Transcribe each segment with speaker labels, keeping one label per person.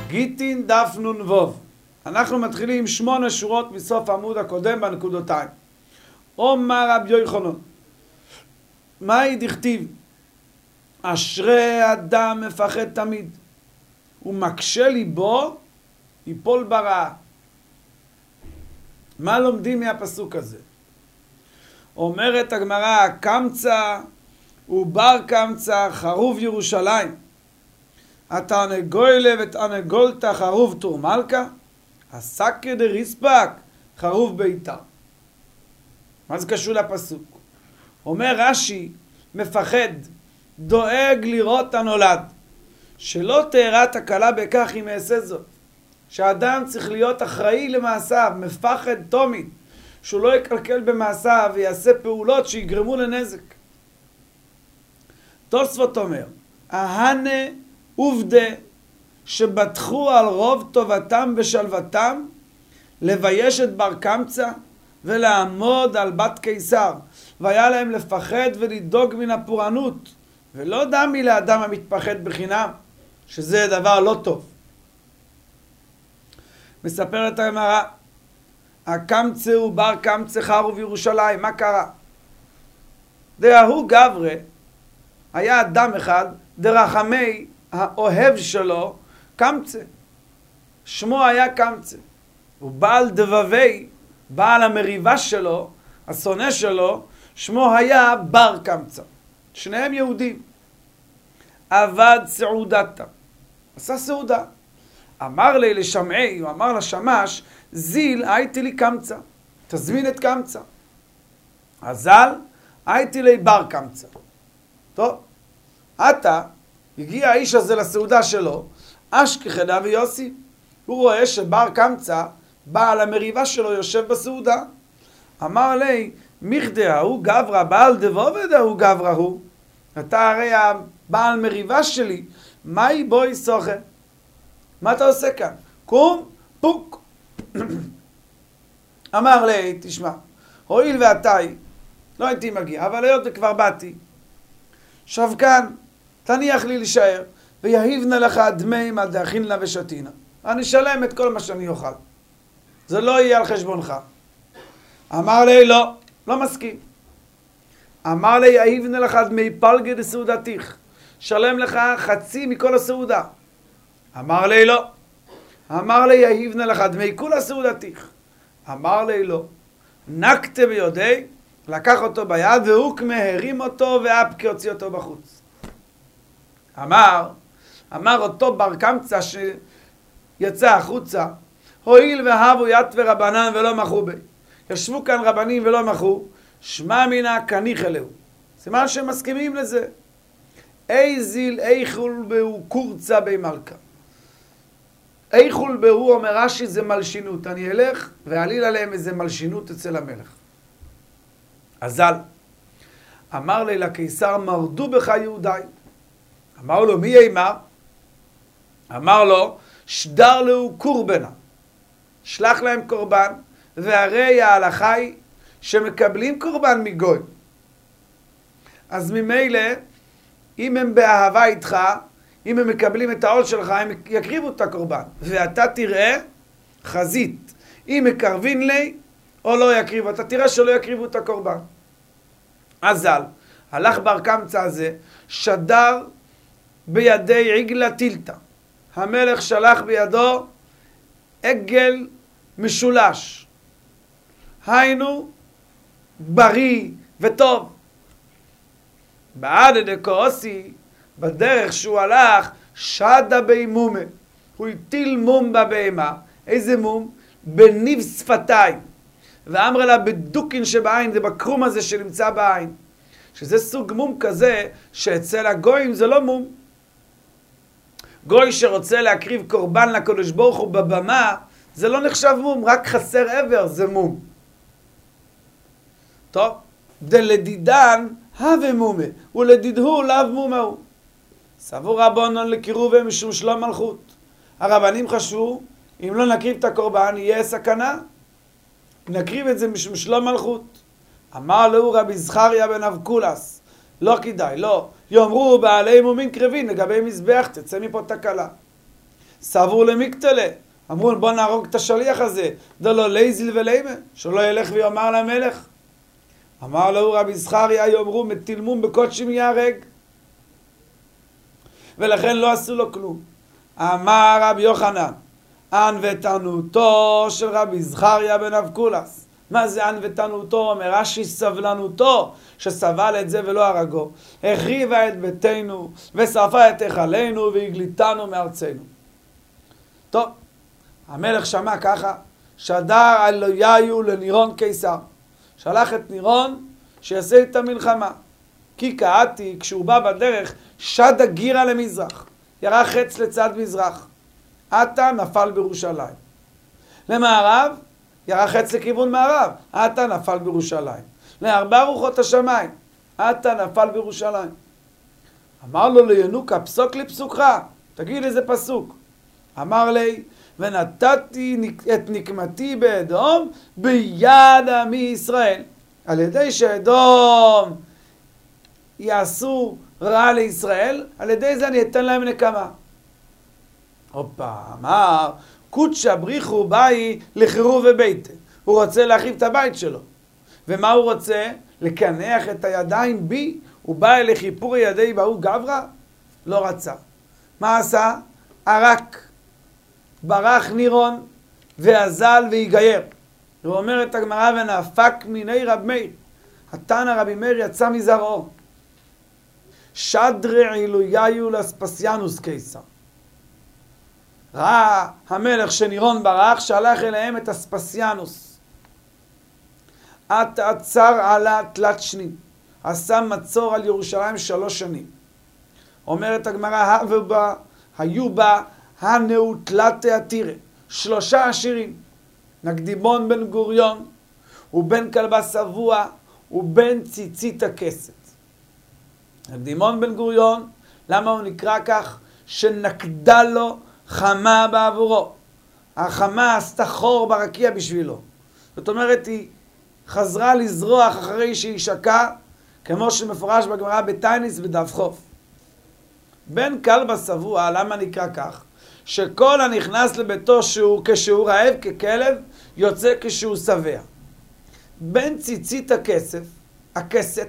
Speaker 1: גיטין דף נ"ו. אנחנו מתחילים 8 שורות מסוף העמוד הקודם בנקודותיים. אומר רבי יוחנן, מהי דכתיב? אשרי אדם מפחד תמיד, ומקשה ליבו יפול ברעה. מה לומדים מהפסוק הזה? אומרת הגמרא, קמצא ובר קמצא חרוב ירושלים, התרנגולה ותרנגולתא חרוב טור מלכה, הסקא דריספק חרוב ביתר. מה זה קשור לפסוק? אומר רש"י, מפחד, דואג לראות הנולד, שלא תארע תקלה בכך אם יעשה זאת. שהאדם צריך להיות אחראי למעשיו, מפחד תמיד, שהוא לא יקלקל במעשיו ויעשה פעולות שיגרמו לנזק. תוספות אומר, ההנה עובדה שבטחו על רוב טובתם ושלוותם לבייש את בר קמצא ולעמוד על בת קיסר, והיה להם לפחד ולדאוג מן הפורענות, ולא דמי לאדם המתפחד בחינם, שזה דבר לא טוב. מספרת הגמרא, הקמצא ובר קמצא חרוב ירושלים. מה קרה? דהוא גברה, היה אדם אחד דרחמי האוהב שלו קמצא, שמו היה קמצא, ובעל דבבי, בעל המריבה שלו, השונא שלו, שמו היה בר קמצא. שניהם יהודים. עבד סעודתה, עשה סעודה. אמר לי לשמעי, הוא אמר לשמש, זיל הייתי לי קמצא, תזמין את קמצא. אזל הייתי לי בר קמצא. טוב, עתה הגיע האיש הזה לסעודה שלו, אשכחדה ויוסי. הוא רואה שבר קמצא, בעל המריבה שלו, יושב בסעודה. אמר לי, מכדה הוא גברה, בעל דבובד הוא גברה הוא. אתה הרי הבעל מריבה שלי, מהי בואי סוכה? מה אתה עושה כאן? קום, פוק. אמר לי, תשמע, הואיל ועתיי, לא הייתי מגיע, אבל היות וכבר באתי, שב כאן, תניח לי להישאר, ויהיבנה לך דמי מה דאכילנה ושתינה. אני אשלם את כל מה שאני אוכל. זה לא יהיה על חשבונך. אמר לי, לא, לא מסכים. אמר לי, יהיבנה לך דמי פלגה דסעודתיך. שלם לך חצי מכל הסעודה. אמר לי, לא. אמר לי, יהיבנה לך דמי כולה סעודתיך. אמר לי, לא. נקטה בידי, לקח אותו ביד, והוא כמהרים אותו ואפקי הוציא אותו בחוץ. אמר אותו בר קמצא שיצא החוצה, הואיל והבו ית ורבנן ולא מחו בי. ישבו כאן רבנים ולא מחו, שמע מינה כניך אלהו. סימן שהם מסכימים לזה. איזיל איכול בהו קורצה בי מלכה. איכול בהו, אומר רש"י, זה מלשינות. אני אלך ואעליל עליהם איזה מלשינות אצל המלך. אזל. אמר לי לקיסר, מרדו בך יהודי. אמר לו, מי אימר? אמר לו, שדר לו קורבנה. שלח להם קורבן, והרי ההלכה היא שמקבלים קורבן מגוי. אז ממילא, אם הם באהבה איתך, אם הם מקבלים את העול שלך, הם יקריבו את הקורבן. ואתה תראה חזית, אם מקרבין לי או לא יקריבו. אתה תראה שלא יקריבו את הקורבן. אזל, הלך בר קמצא הזה, שדר בידי עגלה טילתא. המלך שלח בידו עגל משולש. היינו בריא וטוב. בעד דקוסי, בדרך שהוא הלך, שדה בי מומה. הוא הטיל מום בבהמה. איזה מום? בניב שפתיים. ואמר לה בדוקין שבעין, זה בקרום הזה שנמצא בעין. שזה סוג מום כזה, שאצל הגויים זה לא מום. גוי שרוצה להקריב קורבן לקדוש ברוך הוא בבמה, זה לא נחשב מום, רק חסר עבר זה מום. טוב, דלדידן הווה מומה, ולדידהו לאו מומה הוא. סבור רבנן לקירובה משום שלום מלכות. הרבנים חשבו, אם לא נקריב את הקורבן, יהיה סכנה. נקריב את זה משום שלום מלכות. אמר לו רבי זכריה בן אבקולס, לא כדאי, לא. יאמרו בעלי מומין קרבין לגבי מזבח, תצא מפה תקלה. סבור למקטלה. אמרו, בוא נהרוג את השליח הזה. דלו לייזיל וליימה, שלא ילך ויאמר למלך. אמר לו רבי זכריה, יאמרו מתילמום בקודשים ייהרג. ולכן לא עשו לו כלום. אמר רבי יוחנן, ענוותנותו של רבי זכריה בן אבקולס. מה זה ענוותנותו? אומר רש"י, סבלנותו, שסבל את זה ולא הרגו. החריבה את ביתנו ושרפה את היכלנו והגליתנו מארצנו. טוב, המלך שמע ככה, שדר אלוהיהו לנירון קיסר. שלח את נירון שיעשה את המלחמה. כי קראתי, כשהוא בא בדרך, שד הגירה למזרח. ירה חץ לצד מזרח. עתה נפל בירושלים. למערב, ירה חץ לכיוון מערב. עתה נפל בירושלים. לארבע רוחות השמיים. עתה נפל בירושלים. אמר לו לינוקה, פסוק לי פסוקך. תגיד איזה פסוק. אמר לי, ונתתי את נקמתי באדום ביד עמי ישראל. על ידי שאדום יעשו רע לישראל, על ידי זה אני אתן להם נקמה. הופה, אמר, קודשא בריחו באי לחירוב וביתה. הוא רוצה להחריב את הבית שלו. ומה הוא רוצה? לקנח את הידיים בי. הוא בא אל חיפור ידי בהוא גברא? לא רצה. מה עשה? ערק. ברח נירון ואזל והיגייר. הוא אומר את הגמרא, ונאפק מיני רב מאיר. התנא רבי מאיר יצא מזרעו. שדרי עילויהו לאספסיאנוס קיסר. ראה המלך שנירון ברח, שלח אליהם את אספסיאנוס. עצר עלה תלת שנים. עשה מצור על ירושלים 3 שנים. אומרת הגמרא, היו בה הנאו תלת עתירה. 3 עשירים. נקדימון בן גוריון, ובן כלבה שבוע, ובן ציצית הכסת. נקדימון בן גוריון, למה הוא נקרא כך? שנקדה לו חמה בעבורו. החמה עשתה חור ברקיע בשבילו. זאת אומרת, היא חזרה לזרוח אחרי שהיא שקעה, כמו שמפורש בגמרא בתייניס בדף חוף. בן כלבה שבוע, למה נקרא כך? שכל הנכנס לביתו כשהוא רעב ככלב, יוצא כשהוא שבע. בן ציצית הכסת,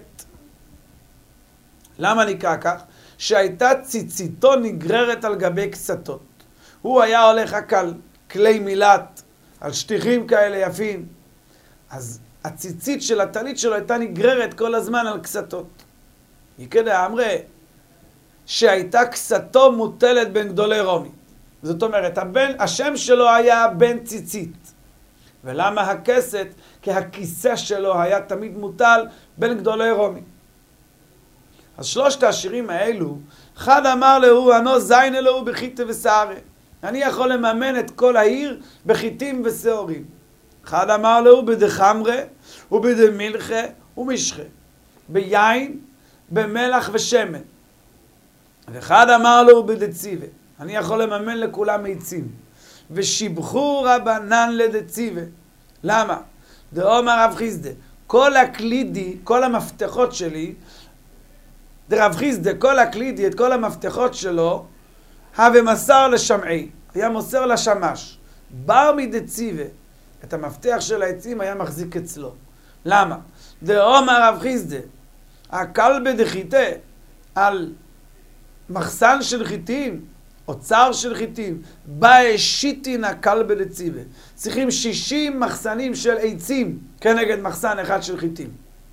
Speaker 1: למה נקרא כך? שהייתה ציציתו נגררת על גבי קצתות. הוא היה הולך רק על כלי מילת, על שטיחים כאלה יפים. אז הציצית של הטלית שלו הייתה נגררת כל הזמן על קצתות. יקדא אמרי, שהייתה קצתו מוטלת בין גדולי רומי. זאת אומרת, השם שלו היה בן ציצית. ולמה הכסת? כי הכיסא שלו היה תמיד מוטל בין גדולי רומי. אז 3 השירים האלו, אחד אמר לו, אנו זין אלוהו בחיטה ושערה. אני יכול לממן את כל העיר בחיטים ושעורים. אחד אמר לו, בדחמרה ובדמילכה ומשחה. ביין, במלח ושמן. ואחד אמר לו, בדציבה. אני יכול לממן לכולם עצים. ושיבחו רבנן לדציבה. למה? דאמר רב חיסדא, כל הקלידי, כל המפתחות שלי, דרב חיסדא, כל הקלידי, את כל המפתחות שלו, הווה מסר לשמעי, היה מוסר לשמש. בר מדציבה, את המפתח של העצים היה מחזיק אצלו. למה? דאמר רב חיסדא, הכלבא דחיטה, על מחסן של חיטים, אוצר של חיטים, באי שיטין הכלבא דציבה. צריכים 60 מחסנים של עצים כנגד מחסן אחד של חיטים.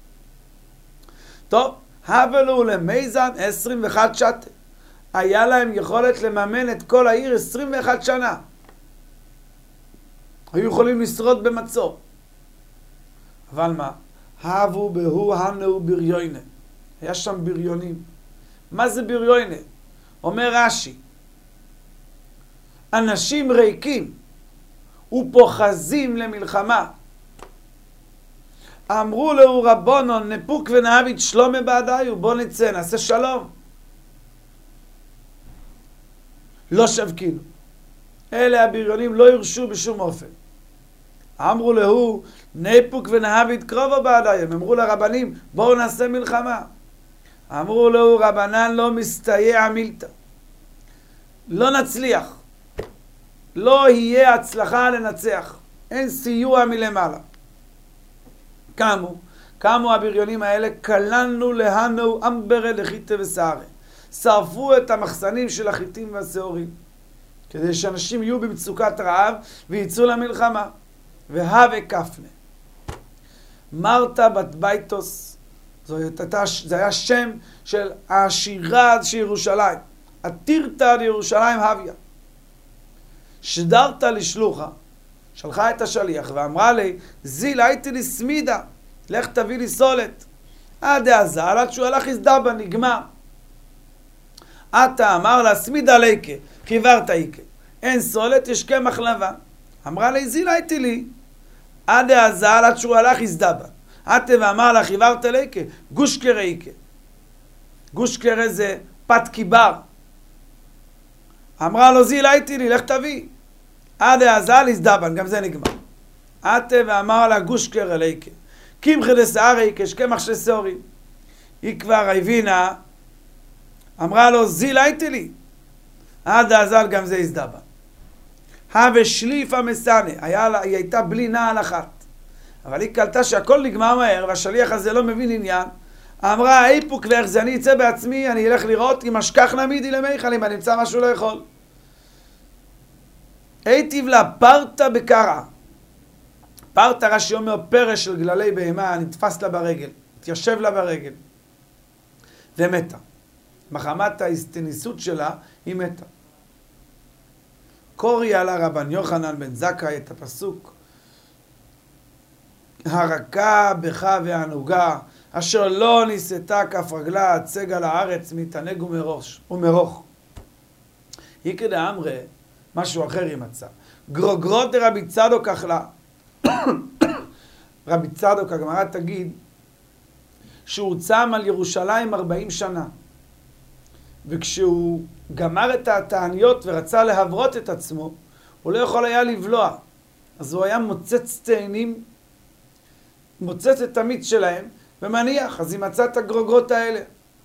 Speaker 1: טוב, הבלו למיזן 21 שנה. היה להם יכולת לממן את כל העיר 21 שנה. היו יכולים לשרוד במצור. אבל מה? הבו בהו הנו בריונה. היה שם בריונים. מה זה בריונה? אומר רש"י, אנשים ריקים ופוחזים למלחמה. אמרו לו רבונון, נפוק ונאביד שלומה בעדיו, בוא נצא, נעשה שלום. לא שבקינו. אלה הבריונים לא ירשו בשום אופן. אמרו לו, נפוק ונאביד קרובו בעדיו. אמרו לרבנים, בואו נעשה מלחמה. אמרו לו, רבנן לא מסתייע מילתא. לא נצליח. לא יהיה הצלחה לנצח. אין סיוע מלמעלה. קמו הבריונים האלה, קלנו להנו אמברה לחיטה וסערה. שרפו את המחסנים של החיטים והשעורים, כדי שאנשים יהיו במצוקת רעב ויצאו למלחמה. והווה כפנה. מרתה בת בייטוס, זה היה שם של העשירה של ירושלים. עתירתה לירושלים הוויה. שדרת לשלוחה, שלחה את השליח ואמרה לי, זיל הייתי לי סמידה, לך תביא לי סולת. עד הזל, עד שהוא הלך הזדבה, נגמר. אתה אמר לה, סמידה ליקה, חיברת איקה. אין סולת, יש קמח לבן. אמרה לי, זיל הייתי לי. עד הזל, עד שהוא הלך הזדבה. עתה ואמר לה, חיברת ליקה, גוש קרא איקה. גוש קרא זה פת קיבר. אמרה לו, זיל הייתי לי, לך תביא. עד הזל הזדבן, גם זה נגמר. עתה ואמר לה, גוש קרא ליקה. קמחא דשערא איקה, קמח של שעורים. היא כבר הבינה, אמרה לו, זיל הייתי לי. עד הזל גם זה הזדבן. הווה שליפה מסנה, היא הייתה בלי נעל אחת. אבל היא קלטה שהכל נגמר מהר, והשליח הזה לא מבין עניין. אמרה, איפוק ואיך זה, אני אצא בעצמי, אני אלך לראות, אם אשכח נמידי למיכל, אם אני אמצא משהו לאכול. היטיב לה פרטה בקרעה. פרטה רש"י אומר פרש של גללי בהמה, נתפס לה ברגל, התיישב לה ברגל. ומתה. מחמת ההסתניסות שלה, היא מתה. קורא על רבן יוחנן בן זכאי את הפסוק, הרכה בך והענוגה, אשר לא ניסתה כף רגלה הצג על הארץ מתענג ומרוך. היא כדה אמרה, משהו אחר היא מצא. גרוגרות רבי צדוק אכלה. רבי צדוק, הגמרא תגיד, שהוא צם על ירושלים 40 שנה. וכשהוא גמר את התעניות ורצה להברות את עצמו, הוא לא יכול היה לבלוע. אז הוא היה מוצץ תאנים, מוצץ את המיץ שלהם, ומניח. אז היא מצאה את הגרוגרות האלה.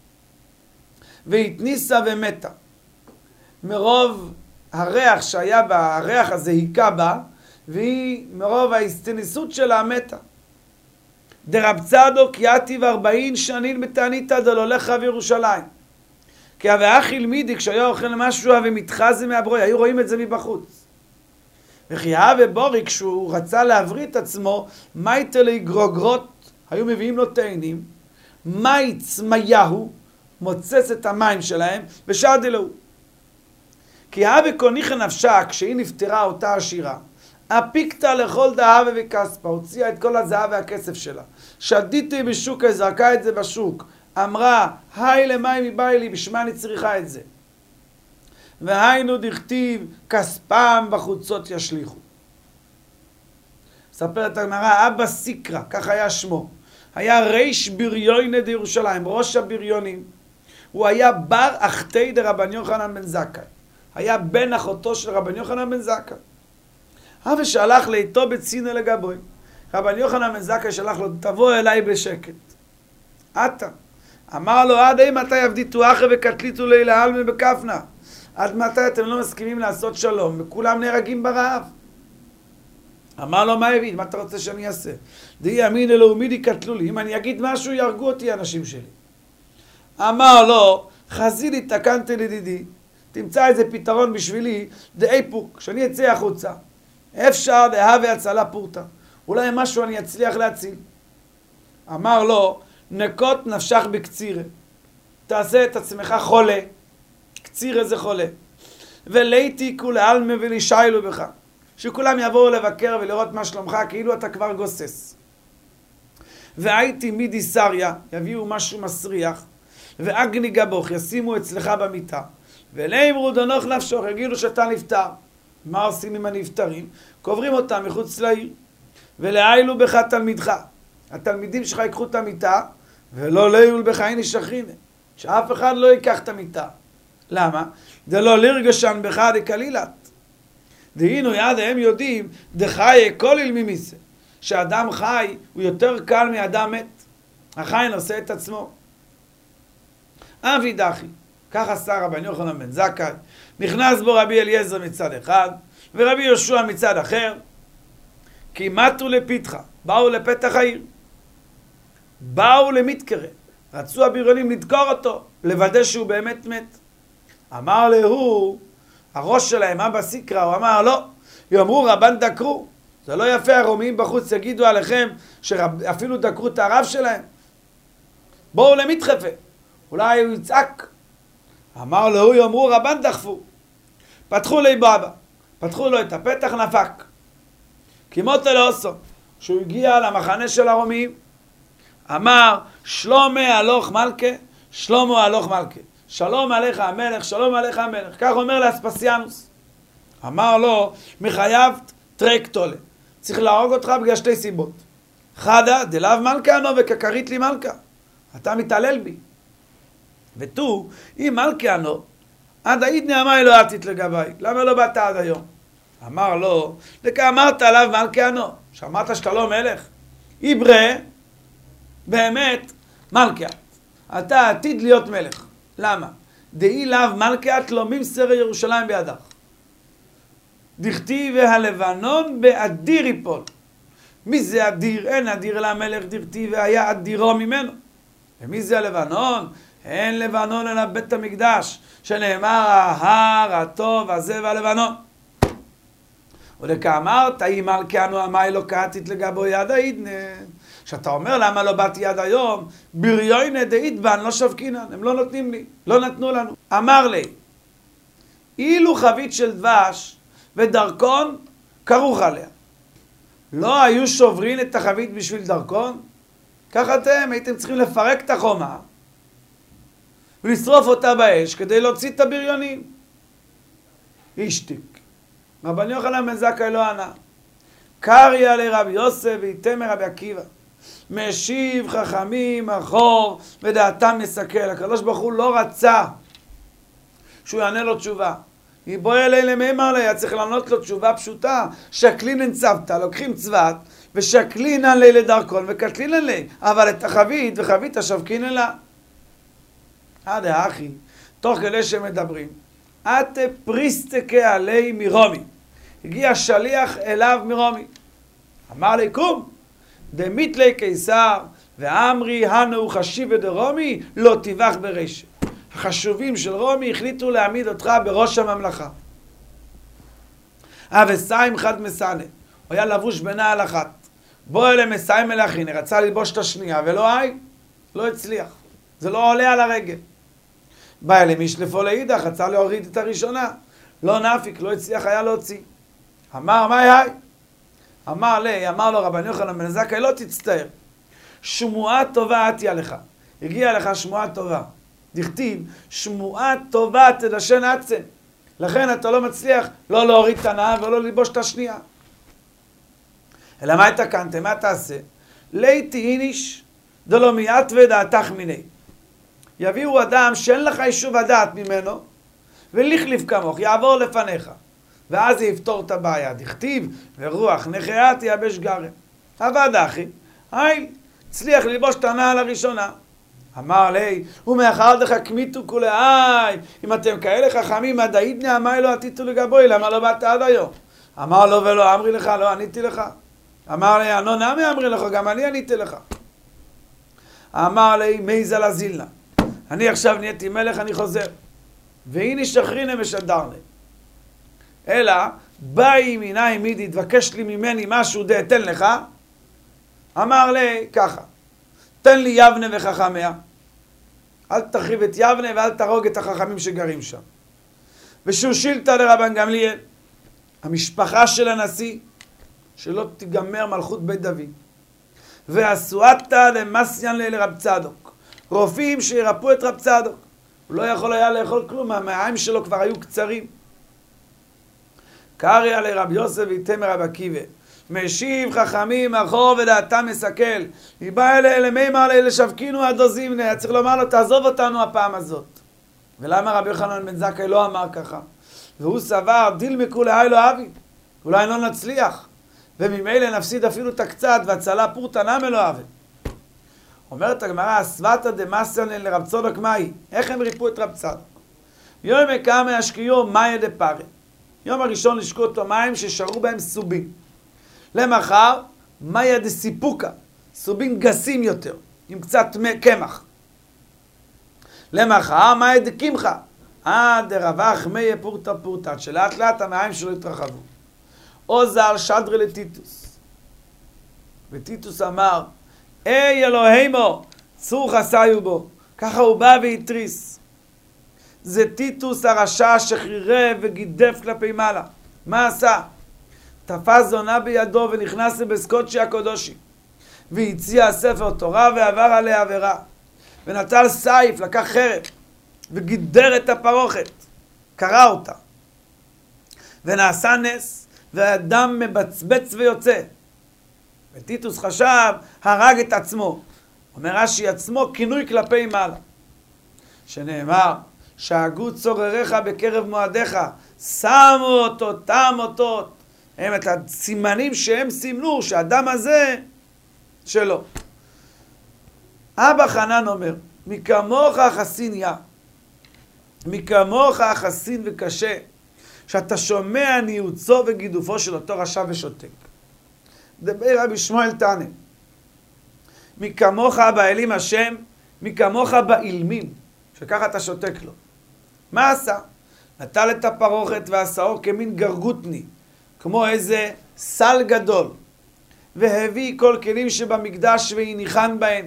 Speaker 1: והתניסה ומתה. מרוב הריח שהיה בה, הריח הזה היכה בה, והיא מרוב ההסתניסות שלה מתה. דרב צדוק יתיב 40 שנים בתעניתא דלולך בירושלים. כי והאכיל מידי, כשהיה אוכל משהו ומתחזה מהברוי, היו רואים את זה מבחוץ. וכי ובורי, כשהוא רצה להבריא את עצמו, מייטה לי גרוגרות, היו מביאים לו תאנים, מי צמיהו, מוצץ את המים שלהם, ושרדי לו. כי קוניחה נפשה, כשהיא נפטרה אותה עשירה, הפיקתה לכל דהבה וכספה, הוציאה את כל הזהב והכסף שלה. שדיתי בשוק, זרקה את זה בשוק. אמרה, היי למי מבאי לי, בשמה אני צריכה את זה. והיינו דכתיב, כספם בחוצות ישליחו. ספרת הגמרא, אבא סיקרא, כך היה שמו. היה ריש בריוני דירושלים, ראש הבריונים. הוא היה בר אחתי דרבן יוחנן בן זכאי. היה בן אחותו של רבן יוחנן בן זכאי. אבל שהלך לאיתו בצינה לגבוי. רבן יוחנן בן זכאי שלח לו, תבוא אליי בשקט. אתה. אמר לו, עד מתי עבדיתו אחרי וקטליתו לילה אלמי בכפנה? עד מתי אתם לא מסכימים לעשות שלום? וכולם נהרגים ברעב. אמר לו, מה הביא? מה אתה רוצה שאני אעשה? דהי אמין אלוהו מידי קטלו לי. אם אני אגיד משהו, יהרגו אותי אנשים שלי. אמר לו, חזילי תקנתי לדידי. תמצא איזה פתרון בשבילי, דאיפוק, שאני אצא החוצה. אפשר להווה הצלה פורטה. אולי משהו אני אצליח להציל. אמר לו, נקות נפשך בקצירה. תעשה את עצמך חולה. קצירה זה חולה. וליתי כולעלמא ולישיילו בך. שכולם יבואו לבקר ולראות מה שלומך, כאילו אתה כבר גוסס. והייתי מידי סריה, יביאו משהו מסריח, ואגני גבוך, ישימו אצלך במיטה. ולאמרו דנוך נפשוך, יגידו שאתה נפטר. מה עושים עם הנפטרים? קוברים אותם מחוץ לעיר. ולאילו בך תלמידך. התלמידים שלך ייקחו את המיטה, ולא ליול בך איני שכינה. שאף אחד לא ייקח את המיטה. למה? זה לא לרגשן בך דקלילת. דהינו יד הם יודעים, דחי כל אילמי מיסה. שאדם חי הוא יותר קל מאדם מת. החי נושא את עצמו. אבי דחי. כך עשה רבן יוחנן בן זכאי. נכנס בו רבי אליעזר מצד אחד, ורבי יהושע מצד אחר, כמעטו לפתחה, באו לפתח העיר, באו למתקרא, רצו הבריונים לדקור אותו, לוודא שהוא באמת מת. אמר להוא, הראש שלהם, אבא סיקרא, הוא אמר לא, יאמרו רבן דקרו, זה לא יפה, הרומאים בחוץ יגידו עליכם שאפילו דקרו את הרב שלהם. בואו למתחפה, אולי הוא יצעק. אמר לו, יאמרו רבן דחפו. פתחו לי בבא, פתחו לו את הפתח, נפק. כמות אלוסו, שהוא הגיע למחנה של הרומאים, אמר, שלמה הלוך מלכה, שלמה הלוך מלכה. שלום עליך המלך, שלום עליך המלך. כך אומר לאספסיאנוס. אמר לו, מחייבת טרקטולה. צריך להרוג אותך בגלל שתי סיבות. חדה, דלאו מלכה אנו וכקרית לי מלכה. אתה מתעלל בי. ותו, אם מלכה אנו, עד העיד נעמה אלוהתית לגבי. למה לא באת עד היום? אמר לו, דקה אמרת עליו מלכה אנו. שאמרת שאתה לא מלך. איברה, באמת, מלכה. אתה עתיד להיות מלך. למה? דאי לאו מלכת לא ממסר ירושלים בידך. דכתיב והלבנון באדיר יפול. מי זה אדיר? אין אדיר אלא המלך דכתיב והיה אדירו ממנו. ומי זה הלבנון? אין לבנון אלא בית המקדש, שנאמר ההר הטוב הזה והלבנון. וכאמרת, אם מלכנו אמי לא קעתית לגבו יד העידנה. שאתה אומר למה לא באתי עד היום, בריוינה דעידבן לא שבקינן, הם לא נותנים לי, לא נתנו לנו. אמר לי, אילו חבית של דבש ודרכון כרוך עליה, לא היו שוברים את החבית בשביל דרכון? ככה אתם הייתם צריכים לפרק את החומה ולשרוף אותה באש כדי להוציא את הבריונים. השתיק. רבן יוחנן בן זכאי לא ענה. קריא לרבי יוסף ואיתמר רבי עקיבא. משיב חכמים אחור ודעתם מסכל. הקדוש ברוך הוא לא רצה שהוא יענה לו תשובה. יבוא אלי למימר לי, היה צריך לענות לו תשובה פשוטה. שקלינן צוותא, לוקחים צוות ושקלינן לי לדרכון וקטלינן לי. אבל את החבית וחבית השבקינן לה. עד האחי, תוך כדי שמדברים, את פריסטקה עלי מרומי. הגיע שליח אליו מרומי. אמר לי, קום, דמית לי קיסר, ואמרי הנו חשיב דרומי, לא תיווך ברשת. החשובים של רומי החליטו להעמיד אותך בראש הממלכה. וסיים חד מסנה, הוא היה לבוש בנעל אחת. בוא אלה מסיים מלאכיני, רצה ללבוש את השנייה, ולא לא הצליח. זה לא עולה על הרגל. בא אלה משלפו לאידך, רצה להוריד את הראשונה. לא נפיק, לא הצליח היה להוציא. אמר, מה היי? אמר לו רבן יוחנן בן זכאי, לא תצטער. שמועה טובה עתיה לך. הגיעה לך שמועה טובה. דכתיב, שמועה טובה תדשן עצם. לכן אתה לא מצליח לא להוריד את הנעל ולא ללבוש את השנייה. אלא מה התקנתם? מה תעשה? ליתי איניש דלא מיית ודעתך מיני. יביאו אדם שאין לך יישוב הדעת ממנו, ולכליף כמוך, יעבור לפניך. ואז זה יפתור את הבעיה. דכתיב, ורוח נחיה תייבש גרם. עבד אחי, הצליח ללבוש את הנעל הראשונה. אמר לי, ומאחר דך כמיתו כולי, אם אתם כאלה חכמים, עד העידנה אמי לא עתיתו לגבוי, למה לא באת עד היום? אמר לו ולא אמרי לך, לא עניתי לך. אמר לי, אנו נמי אמרי לך, גם אני עניתי לך. אמר לי, מייזה לזילנה. אני עכשיו נהייתי מלך, אני חוזר. והנה שחרינה ושדרנה. אלא, באי מיני מידי, תבקש לי ממני משהו דה, תן לך. אמר לי, ככה. תן לי יבנה וחכמיה. אל תחריב את יבנה ואל תרוג את החכמים שגרים שם. ושושילתא לרבן גמליאל. המשפחה של הנשיא, שלא תיגמר מלכות בית דוד. ועשואתא דמסיין לרב צדוק. רופאים שירפאו את רב צדוק. הוא לא יכול היה לאכול כלום, המעיים שלו כבר היו קצרים. קריא לרב יוסף ואיתמר רבי עקיבא. משיב חכמים אחור ודעתם מסכל. היא באה אלה מימר אלה שבקינו עד עוזימנה. היה צריך לומר לו, תעזוב אותנו הפעם הזאת. ולמה רבי יוחנן בן זכאי לא אמר ככה? והוא סבר, דילמקו להי לא אבי. אולי לא נצליח. וממילא נפסיד אפילו את הקצת, והצלה פורתא נמי לא אבי. אומרת הגמרא, אסוותא דמסיין לרב צדוק מאי. איך הם ריפאו את רב צדוק? יום כמה השקיעו מאי דפרא. יום הראשון לשקו אותו מים ששרו בהם סובין. למחר, מאיה דסיפוקה, סובין גסים יותר, עם קצת קמח. למחר, מאיה דקימחה, דרווח מאיה פורטה פורטה, שלאט לאט המים שלו התרחבו. עוזל שדרי לטיטוס. וטיטוס אמר, היי אלוהימו, צור חסיו בו. ככה הוא בא והתריס. זה טיטוס הרשע שחירב וגידף כלפי מעלה. מה עשה? תפס זונה בידו ונכנס לבסקוצ'י הקודושי. והציע ספר תורה ועבר עליה עבירה. ונטל סייף, לקח חרב, וגידר את הפרוכת. קרא אותה. ונעשה נס, והדם מבצבץ ויוצא. וטיטוס חשב, הרג את עצמו. אומר רש"י, עצמו כינוי כלפי מעלה. שנאמר, שאגו צורריך בקרב מועדיך, שמו אותו, תם אותו. הם את הסימנים שהם סימנו, שהאדם הזה שלו. אבא חנן אומר, מכמוך חסין יא. מכמוך חסין וקשה, שאתה שומע ניוצו וגידופו של אותו רשע ושותק. דבר רבי שמואל תענה. מכמוך באלים השם, מכמוך באילמים, שככה אתה שותק לו. מה עשה? נטל את הפרוכת ועשאו כמין גרגותני, כמו איזה סל גדול, והביא כל כלים שבמקדש והניחן בהן,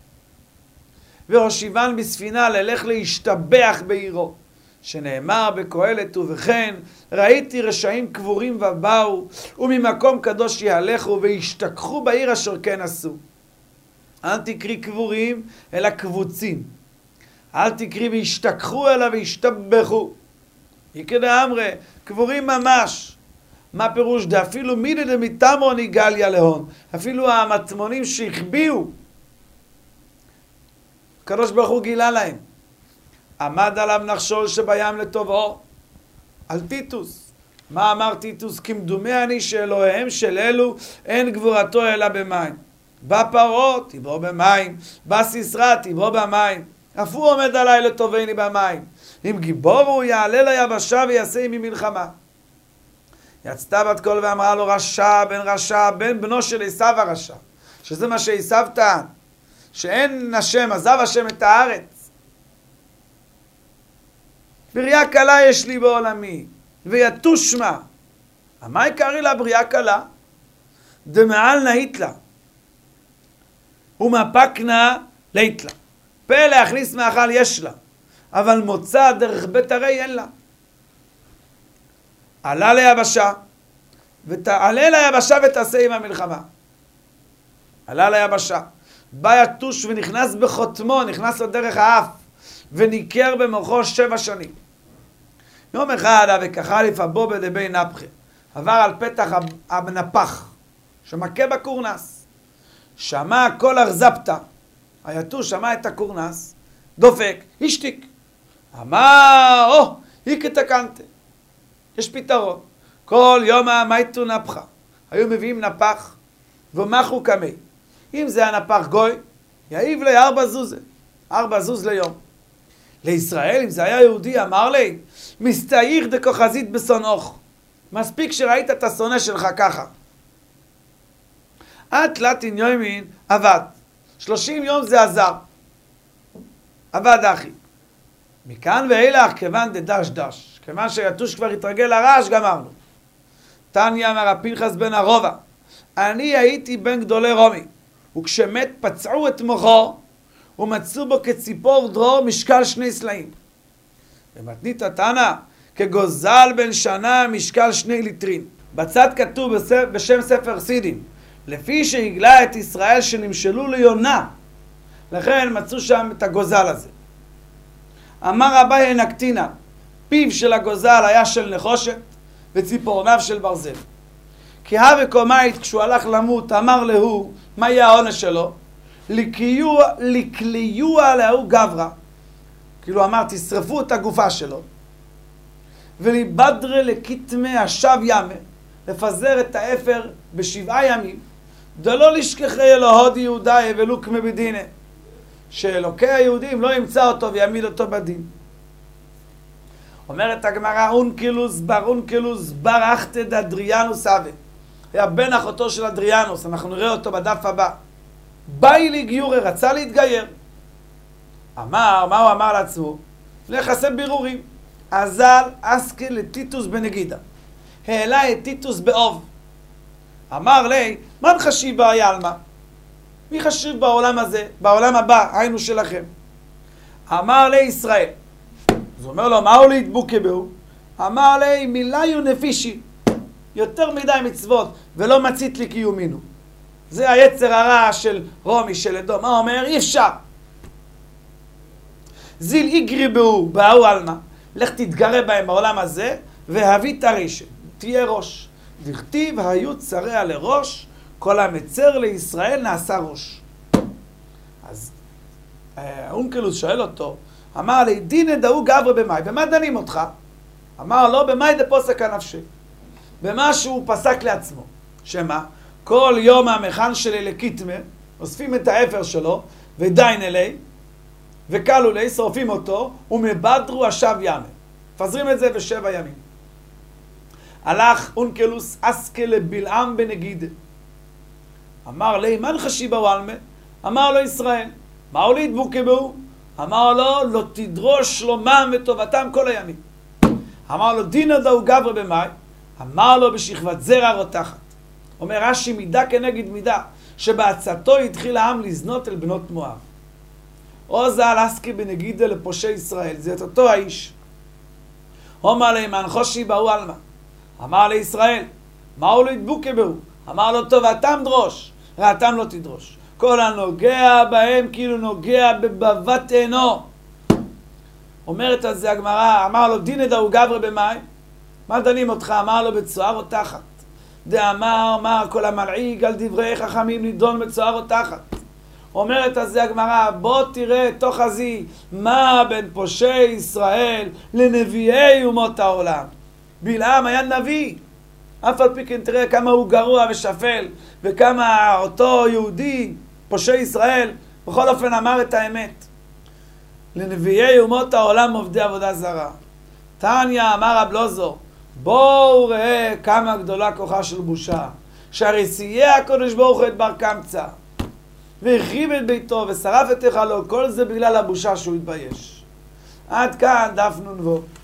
Speaker 1: והושיבן בספינה ללך להשתבח בעירו, שנאמר בקהלת ובכן, ראיתי רשעים קבורים ובאו, וממקום קדוש יהלכו וישתכחו בעיר אשר כן עשו. אל תקרי קבורים, אלא קבוצים. אל תקרי וישתכחו, אלא וישתבחו. יקדה אמרה, קבורים ממש. מה פירוש? אפילו מידי דמיתמון יגליה להון. אפילו המטמונים שהחביאו, הקדוש ברוך הוא גילה להם. עמד עליו נחשול שבים לטובעו. על טיטוס. מה אמר טיטוס? כמדומה אני שאלוהיהם של אלו אין גבורתו אלא במים. בא פרעה, תברוא במים. בא סיסרא, תברוא במים. אף הוא עומד עליי לטובני במים. אם גיבור הוא יעלה ליבשה ויעשה עמי מלחמה. יצתה בת קול ואמרה לו, רשע בן בנו של עשיו הרשע. שזה מה שעשיו טען. שאין השם, עזב השם את הארץ. בריאה קלה יש לי בעולמי, ויתוש מה. מה יקרי לה בריאה קלה? דמעל נהית לה. ומפקנה לית לה. פה להכניס מאכל יש לה, אבל מוצא דרך בית הרי אין לה. עלה ליבשה, ותעלה ליבשה ותעשה עם המלחמה. עלה ליבשה. בא יתוש ונכנס בחותמו, נכנס לו דרך האף, וניקר במוחו 7 שנים. יום אחד וככה לפבו בדבי נפחה, עבר על פתח הנפח, שמכה בקורנס. שמע כל ארזפתא, היתוש שמע את הקורנס, דופק, השתיק. אמר, היכא תקנתא. יש פתרון. כל יום מייתו נפחה. היו מביאים נפח, ומחו קמי. אם זה הנפח גוי, יעיב לי 4 זוזה. 4 זוז ליום. לישראל, אם זה היה יהודי, אמר לי, מסתייך דכוחזית בסונוך. מספיק שראית את השונא שלך ככה. עד תלתין יומין עבד. 30 יום זה עזר. עבד אחי. מכאן ואילך כיוון דדש דש. כיוון שיתוש כבר התרגל לרעש, גמרנו. תניא אמר פנחס בן ערובה, אני הייתי בן גדולי רומי, וכשמת פצעו את מוחו, ומצאו בו כציפור דרור משקל 2 סלעים. ומתנית תנא, כגוזל בן שנה משקל 2 ליטרין. בצד כתוב בשם ספר סידים, לפי שהגלה את ישראל שנמשלו ליונה, לכן מצאו שם את הגוזל הזה. אמר אביי נקטינה, פיו של הגוזל היה של נחושת, וציפורניו של ברזל. כי הווה קומית, כשהוא הלך למות, אמר להוא, מה יהיה העונש שלו? לקליוע להוא גברה. כאילו אמר, תשרפו את הגופה שלו. וליבדרה לכתמי השב ימה, לפזר את האפר ב7 ימים, דלא לשכחי אלוהוד יהודאי ולוק מבדינה. שאלוקי היהודים לא ימצא אותו ויעמיד אותו בדין. אומרת הגמרא, אונקלוס בר אונקלוס בר אחתד אדריאנוס אבה. היה בן אחותו של אדריאנוס, אנחנו נראה אותו בדף הבא. באי לי גיורי, רצה להתגייר. אמר, מה הוא אמר לעצמו? לך עשה בירורים. אזל אסקה לטיטוס בנגידה. העלה את טיטוס באוב. אמר לי, מה חשיב בעלמא? מי חשיב בעולם הזה? בעולם הבא, היינו שלכם. אמר לי ישראל. אז הוא אומר לו, מה הוא להתבוקה בהו? אמר לי, מיליו נפישי. יותר מדי מצוות, ולא מצית לי קיומינו. זה היצר הרע של רומי, של אדום. מה אומר? אי אפשר. זיל איגרי בהו, באו אלמה. לך תתגרה בהם בעולם הזה, והביא את הרשת. תהיה ראש. דכתיב היו צריה לראש, כל המצר לישראל נעשה ראש. אז אונקלוס שואל אותו, אמר לי, דינא דאו גברי במאי, במה דנים אותך? אמר לו, במאי דפוסק הנפשי. במה שהוא פסק לעצמו. שמה? כל יום המכן שלי לקיטמה, אוספים את האפר שלו, ודיין אלי, וקלו לי, שורפים אותו, ומבדרו השב ימה. פזרים את זה ב7 ימים. הלך אונקלוס אסקה לבלעם בנגידה. אמר לי, מה חשיבה וואלמה? אמר לו ישראל. מה הוא להתבוקה בהו? אמר לו, לא תדרוש שלומם וטובתם כל הימים. אמר לו, דינא דאו גברי במאי. אמר לו, בשכבת זרע רותחת. אומר רש"י, מידה כנגד מידה, שבעצתו התחיל העם לזנות אל בנות מואב. עוזה אסקה בנגידה לפושעי ישראל. זה את אותו האיש. אומר להם, הנחושי בהו עלמא. אמר לישראל, מה הוא להתבוקה בהו? אמר לו, טובתם דרוש, רעתם לא תדרוש. כל הנוגע בהם כאילו נוגע בבבת עינו. אומרת על זה הגמרא, אמר לו, דינא דאו גברי במאי. מה דנים אותך? אמר לו, בצוהר או תחת. דאמר, מה כל המלעיג על דברי חכמים נידון בצוהר או תחת. אומרת על זה הגמרא, בוא תראה תוך הזי, מה בין פושעי ישראל לנביאי אומות העולם. בלעם היה נביא. אף על פי כן תראה כמה הוא גרוע ושפל, וכמה אותו יהודי, פושעי ישראל, בכל אופן אמר את האמת. לנביאי אומות העולם עובדי עבודה זרה. תניא אמר רב לוזור, בואו ראה כמה גדולה כוחה של בושה, שהרי סייע הקדוש ברוך הוא את בר קמצא, והחריב את ביתו ושרף את היכלו, כל זה בגלל הבושה שהוא התבייש. עד כאן דף נ"ו.